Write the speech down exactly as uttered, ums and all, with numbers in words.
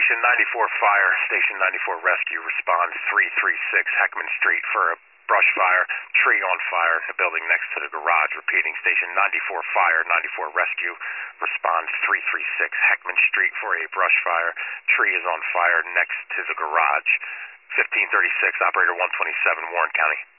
Station ninety-four Fire, Station ninety-four Rescue responds three three six Heckman Street for a brush fire, tree on fire in the building next to the garage. Repeating, Station ninety-four Fire, ninety-four Rescue responds three three six Heckman Street for a brush fire, tree is on fire next to the garage. fifteen thirty-six, Operator one twenty-seven, Warren County.